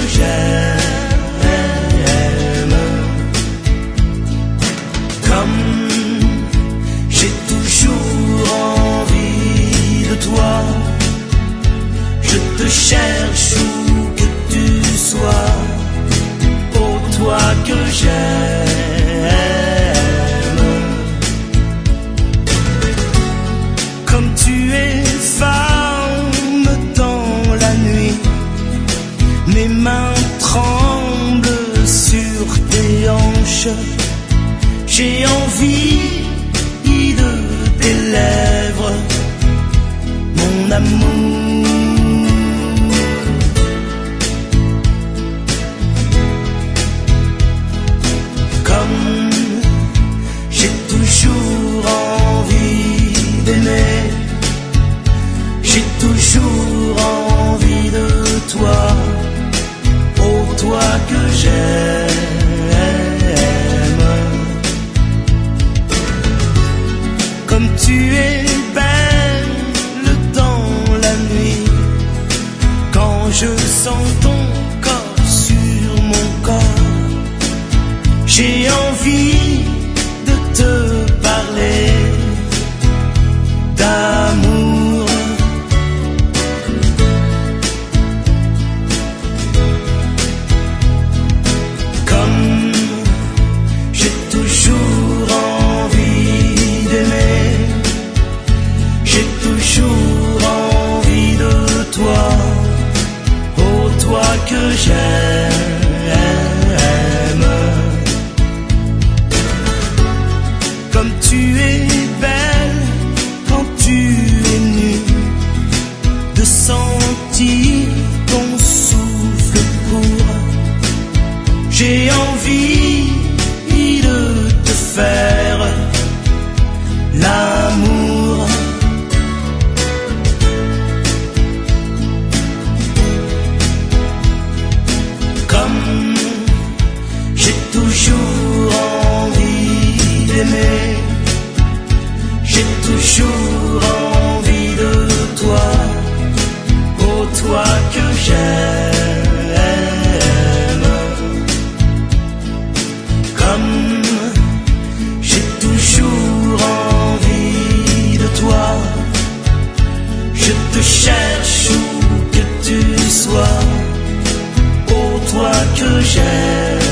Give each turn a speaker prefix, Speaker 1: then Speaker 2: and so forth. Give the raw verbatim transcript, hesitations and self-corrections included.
Speaker 1: j'aime. Comme j'ai toujours envie de toi, je te cherche où que tu sois, oh toi que j'aime. Comme tu es femme dans la nuit, mes mains tremblent sur tes hanches, j'ai envie de tes lèvres, mon amour. Comme j'ai toujours envie d'aimer, j'ai toujours envie de toi, oh toi que j'aime. Comme tu es belle dans la nuit, quand je sens ton corps sur mon corps, j'ai envie de te parler d'amour. Comme j'ai toujours envie d'aimer, j'ai toujours envie de toi, oh toi que j'aime. Comme tu es belle quand tu es nue, de sentir ton souffle court, j'ai envie de te faire l'amour. Comme j'ai toujours envie d'aimer, j'ai toujours envie de toi, oh toi que j'aime. Comme j'ai toujours envie de toi, je te cherche où que tu sois, oh toi que j'aime.